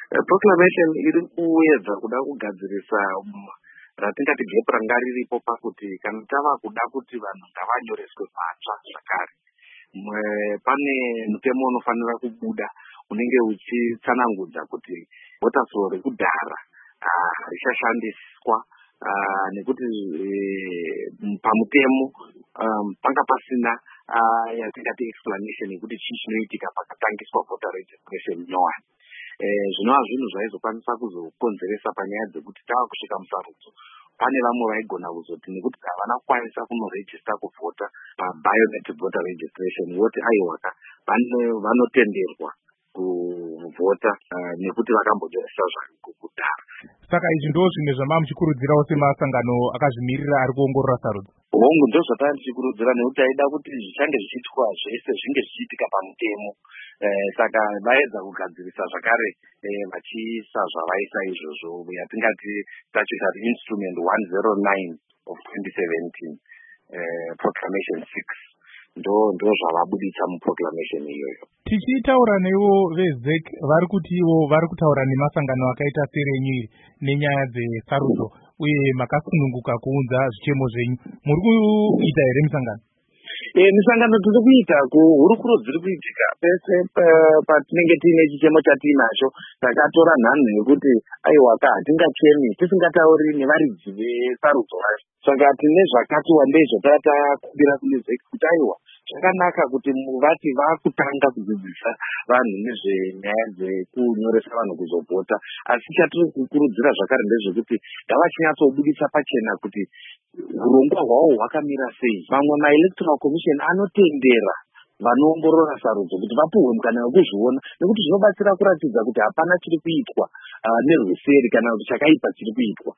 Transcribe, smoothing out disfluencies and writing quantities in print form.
proclamation iri kuedza kuda kugadzirisa ratingati gap ranga riripo pakuti kana tava kuda kuti vanhu ngavanyoreswe patsva zvakare. Pane mutemo unofanira kubuda unenge uchitsanangudza kuti votaso rekudhara richashandiswa nekuti pamutemo panga pasina yatingati explanation yekuti chii chinoitika pakatangiswa voter registration nyowani. Zvinova zvinhu zvaizokwanisa kuzokonzeresa panyaya dzekuti tava kusvika musarudzo pane vamwe vaigona kuzoti nekuti havana kukwanisa kunorejista kuvhota pabiometric voter registration voti aiwaka vanotenderwa kuvhota nekuti vakambonyoresa zvakudhara. Saka izvi ndo zvimwe zvama muchikurudzirawo semasangano akazvimirira ari kuongorora sarudzo. Hongu ndo zvatanga tichikurudzira nekuti taida kuti zvichange zvichiitwa zvese zvinge zvichiitika pamutemo. Saka vaedza kugadzirisa zvakare vachiisa zvavaisa izvozvo yatingati tachiita instrument 109 of 2017 proclamation 6 ndo zvavabudisa muproclamation iyoyo. Tichitaura nevo vezek vari kuti ivo vari kutaura nemasangano akaita serenyu nenyaya dzesarudzo uye makasununguka kuunza zvichemo zvenyu. Muri kuita here misangano? Misangano tiri kuita hurukuro dziri kuitika pese patinenge tiine chichemo chatiinacho takatora nhanho yekuti aiwaka hatingachemi tisingatauri nevaridzi vesarudzo racho. Saka tine zvakati wandei zvatatakumbira kune zek kuti aiwa zvakanaka kuti vati vakutanga kudzidzisa vanhu nezvenyaya dzekunyoresa vanhu kuzovhota, asi chatiri kukurudzira zvakare ndezvekuti ngavachinyatsobudisa pachena kuti urongwa hwavo hwakamira sei. Mamwe maelectoral commission anotendera vanoongorora sarudzo kuti vapuhwe mukana wekuzviona, nekuti zvinobatsira kuratidza kuti hapana chiri kuitwa nerweseri kana kuti chakaipa chiri kuitwa.